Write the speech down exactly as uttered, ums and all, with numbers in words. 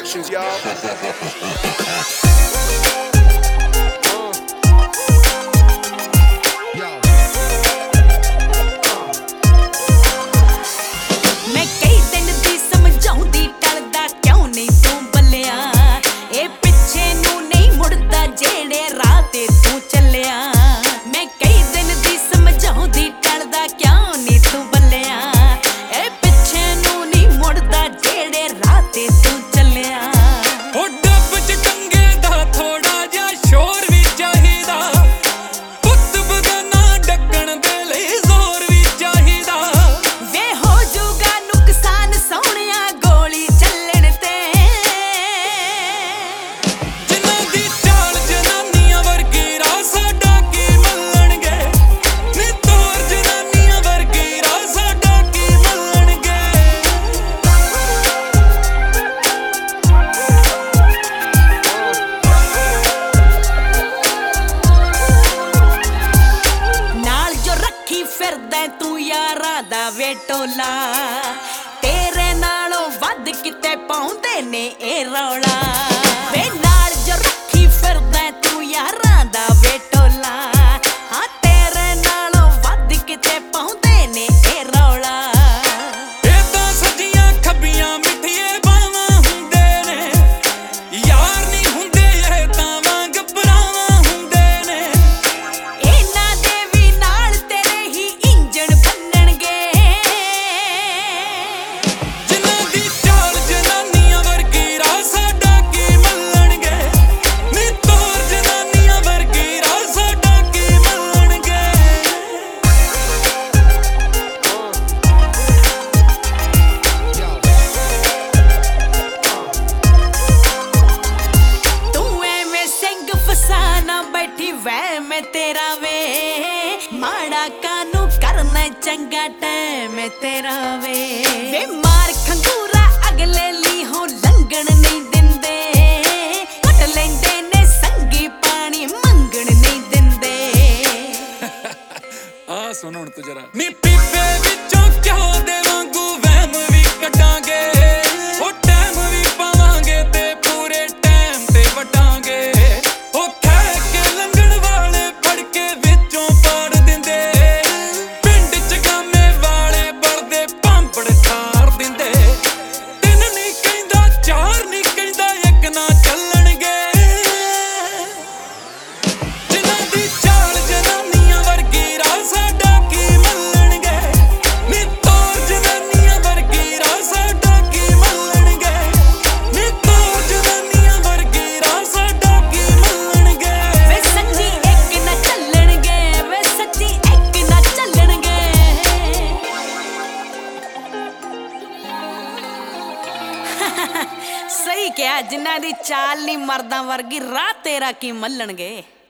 Productions, y'all. मैं कई दिन दी समझाउंदी टलदा क्यों नहीं तू बल्लिया ए पिछे नू नहीं मुड़दा जेड़े राह ते तू चलिया मैं कई दिन दी समझाउंदी टलदा क्यों नहीं तू बल्लिया ए पिछे नू नहीं मुड़दा जेड़े राह ते तू चलिया ओ डब च टंगे दा थोड़ा जिहा शोर भी चाहिदा पुत्त बगाना डकण दे लई जोर भी चाहिदा वे हो जूगा नुकसान सोहणिया गोली चलण ते जिन्हां दी चाल जनानियां वर्गी राह साडा की मल्लणगे नी तोर जनानियां वर्गी राह साडा की मल्लणगे नाल जो रखी फिरदा तू यारां दा वे टोला तेरे नालों वध किते पाउंदे ने ए रौला वे नाल जो रखी फिरदा तू यारां दा वे टोला हां तेरे नालों वध किते पाउंदे ने ए रौला ਇਹ ਤਾਂ ਸੱਜੀਆਂ ਖੱਬੀਆਂ ਮਿੱਠੀਏ ਬਾਵਾਂ ਹੁੰਦੇ ਨੇ ਯਾਰ ਨਹੀਂ ਹੁੰਦੇ ਇਹ ਤਾਂ ਵਾਂਗ ਭਰਾਵਾਂ ਹੁੰਦੇ ਨੇ ਇਹਨਾਂ ਦੇ ਵੀ ਨਾਲ ਤੇਰੇ ਹੀ ਇੰਜਣ ਬੰਨਣਗੇ ਜਿਨ੍ਹਾਂ ਦੀ ਚਾਲ ਜਨਾਨੀਆਂ ਵਰਗੀ ਰਾਹ ਸਾਡਾ ਕੀ ਮੱਲਣਗੇ ਨੀ ਤੋਰ ਜਨਾਨੀਆਂ ਵਰਗੀ ਰਾਹ ਸਾਡਾ ਕੀ ਮੱਲਣਗੇ ਤੂੰ ਐਵੇਂ ਸਿੰਘ ਫਸਾਨਾ ਬੈਠੀ ਵਹਿ ਮੈਂ ਤੇਰਾ ਵੇ ਮਾੜਾ ਕਾਨੂੰ ਕਰਨਾ ਚੰਗਾ ਟਾਈਮ ਹੈ ਤੇਰਾ ਵੇ ਵੇ ਮਾਰ ਖੰਗੂਰਾ ਅਗਲੇ ਲਈ ਹੋ ਲੰਘਣ ਨਹੀਂ ਦਿੰਦੇ ਘਟ ਲੈਂਦੇ ਨੇ ਸੰਗੀ ਪਾਣੀ ਮੰਗਣ ਨਹੀਂ ਦਿੰਦੇ ਆ ਸੁਣ ਹੁਣ ਤੂੰ ਜਰਾ ਨੀ ਪੀਪੇ ਵਿੱਚੋਂ ਕਿਉਂ ਦੇ ਵਾਂਗੂ ਵਹਿਮ ਵੀ ਕੱਢਾਂਗੇ ਉਹ ਟਾਈਮ ਵੀ ਪਾਵਾਂਗੇ ਤੇ ਪੂਰੇ ਟਾਈਮ ਤੇ ਵਟਾਂਗੇ ਉਹ ਕਹਿ ਕੇ ਲੰਘਣ ਵਾਲੇ ਫੜ ਕੇ ਵਿੱਚੋਂ ਪਾੜ ਦਿੰਦੇ ਪਿੰਡ ਚ ਗਾਮੇ ਵਾਲੇ ਬਲਦੇ ਭਾਂਪੜ ਖਾਰ ਦਿੰਦੇ ਤਿੰਨ ਨਹੀਂ ਕਹਿੰਦਾ ਚਾਰ ਨਹੀਂ ਕਹਿੰਦਾ ਇੱਕ ਨਾ ਚੱਲਣਗੇ ਜਿਨ੍ਹਾਂ ਦੀ ਚਾਲ ਜਨਾਨੀਆਂ ਵਰਗੀ ਰਾਹ ਸਾਡਾ ਕੀ ਮੱਲਣਗੇ ਨੀ ਤੋਰ ਜਨਾਨੀਆਂ ਵਰਗੀ ਰਾਹ ਸਾਡਾ ਕੀ ਮੱਲਣਗੇ ਨੀ ਤੋਰ ਜਨਾਨੀਆਂ ਵਰਗੀ ਰਾਹ ਸਾਡਾ ਕੀ ਮੱਲਣਗੇ ਵੇ ਸੱਚੀ ਇੱਕ ਨਾ ਚੱਲਣਗੇ ਵੇ ਸੱਚੀ ਇੱਕ ਨਾ ਚੱਲਣਗੇ ਸਹੀ ਕਿਹਾ ਜਿਨ੍ਹਾਂ ਦੀ ਚਾਲ ਨਹੀਂ ਮਰਦਾਂ ਵਰਗੀ ਰਾਹ ਤੇਰਾ ਕੀ ਮੱਲਣਗੇ।